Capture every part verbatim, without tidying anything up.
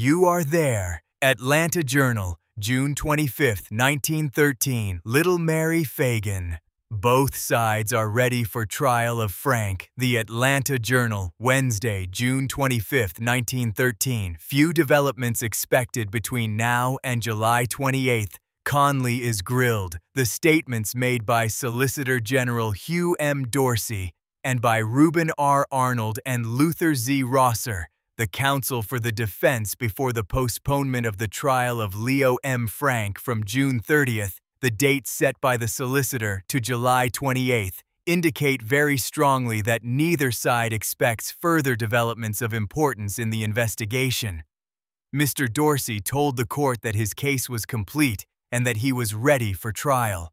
You Are There, Atlanta Journal, June twenty-fifth, nineteen thirteen, Little Mary Fagan. Both sides are ready for trial of Frank. The Atlanta Journal, Wednesday, June twenty-fifth, nineteen thirteen. Few developments expected between now and July twenty-eighth. Conley is grilled. The statements made by Solicitor General Hugh M. Dorsey and by Reuben R. Arnold and Luther Z. Rosser, the counsel for the defense before the postponement of the trial of Leo M. Frank from June thirtieth, the date set by the solicitor, to July twenty-eighth, indicate very strongly that neither side expects further developments of importance in the investigation. Mister Dorsey told the court that his case was complete and that he was ready for trial.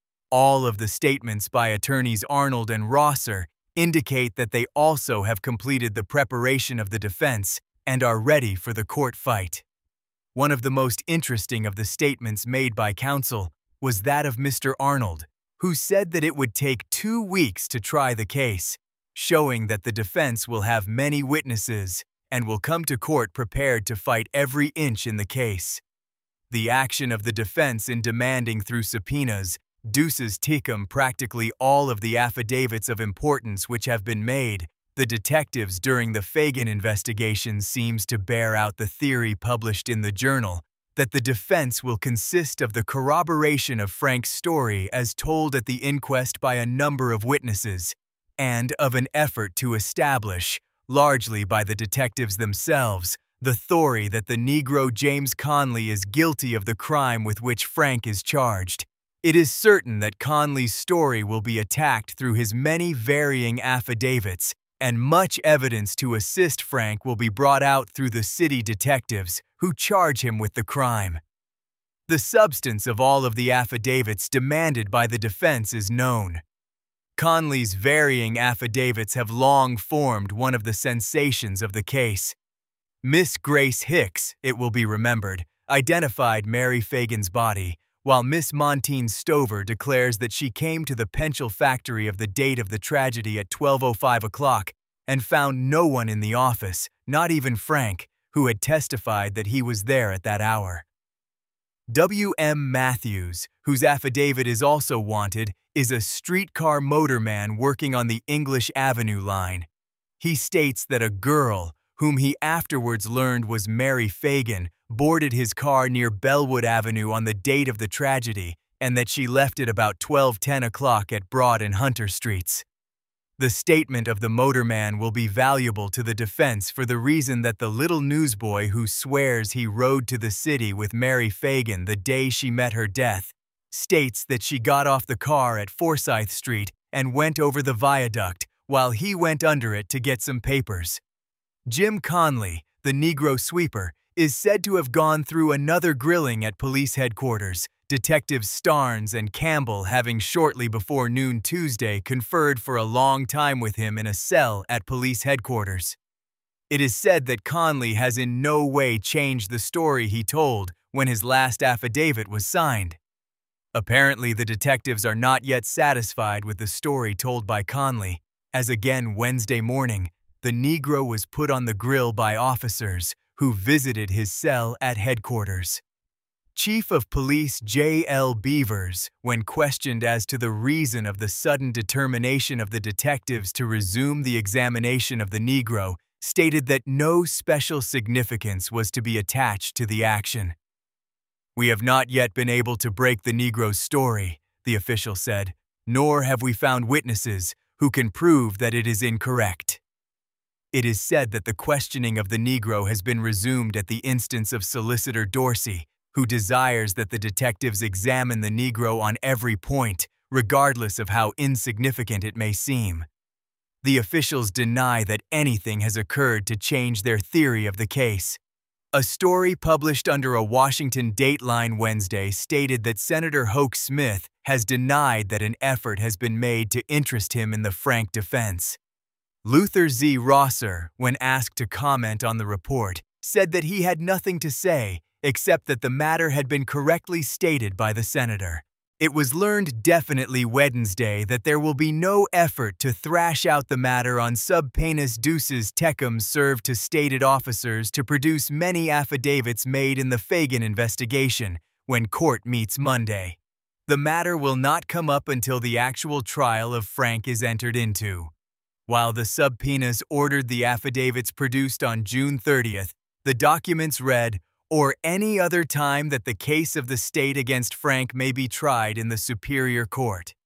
All of the statements by attorneys Arnold and Rosser indicate that they also have completed the preparation of the defense and are ready for the court fight. One of the most interesting of the statements made by counsel was that of Mister Arnold, who said that it would take two weeks to try the case, showing that the defense will have many witnesses and will come to court prepared to fight every inch in the case. The action of the defense in demanding through subpoenas deuces tecum practically all of the affidavits of importance which have been made. The detectives during the Fagan investigation seems to bear out the theory published in the journal that the defense will consist of the corroboration of Frank's story as told at the inquest by a number of witnesses, and of an effort to establish, largely by the detectives themselves, the theory that the Negro James Conley is guilty of the crime with which Frank is charged. It is certain that Conley's story will be attacked through his many varying affidavits, and much evidence to assist Frank will be brought out through the city detectives who charge him with the crime. The substance of all of the affidavits demanded by the defense is known. Conley's varying affidavits have long formed one of the sensations of the case. Miss Grace Hicks, it will be remembered, identified Mary Fagan's body, while Miss Montine Stover declares that she came to the Penchel factory of the date of the tragedy at twelve oh five o'clock and found no one in the office, not even Frank, who had testified that he was there at that hour. W M Matthews, whose affidavit is also wanted, is a streetcar motorman working on the English Avenue line. He states that a girl, whom he afterwards learned was Mary Fagan, boarded his car near Bellwood Avenue on the date of the tragedy, and that she left it about twelve ten o'clock at Broad and Hunter Streets. The statement of the motorman will be valuable to the defense for the reason that the little newsboy who swears he rode to the city with Mary Fagan the day she met her death states that she got off the car at Forsyth Street and went over the viaduct while he went under it to get some papers. Jim Conley, the Negro sweeper, is said to have gone through another grilling at police headquarters, Detectives Starnes and Campbell having shortly before noon Tuesday conferred for a long time with him in a cell at police headquarters. It is said that Conley has in no way changed the story he told when his last affidavit was signed. Apparently, the detectives are not yet satisfied with the story told by Conley, as again Wednesday morning, the Negro was put on the grill by officers who visited his cell at headquarters. Chief of Police J L Beavers, when questioned as to the reason of the sudden determination of the detectives to resume the examination of the Negro, stated that no special significance was to be attached to the action. "We have not yet been able to break the Negro's story," the official said, "nor have we found witnesses who can prove that it is incorrect." It is said that the questioning of the Negro has been resumed at the instance of Solicitor Dorsey, who desires that the detectives examine the Negro on every point, regardless of how insignificant it may seem. The officials deny that anything has occurred to change their theory of the case. A story published under a Washington Dateline Wednesday stated that Senator Hoke Smith has denied that an effort has been made to interest him in the Frank defense. Luther Z. Rosser, when asked to comment on the report, said that he had nothing to say except that the matter had been correctly stated by the senator. It was learned definitely Wednesday that there will be no effort to thrash out the matter on subpoenas duces tecum served to stated officers to produce many affidavits made in the Fagan investigation when court meets Monday. The matter will not come up until the actual trial of Frank is entered into. While the subpoenas ordered the affidavits produced on June thirtieth, the documents read, "or any other time that the case of the state against Frank may be tried in the Superior Court."